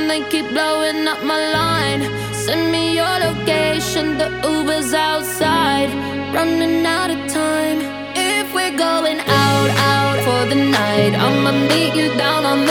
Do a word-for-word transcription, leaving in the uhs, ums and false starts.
they keep blowing up my line. Send me your location, the Uber's outside. Running out of time. If we're going out, out for the night, I'ma meet you down on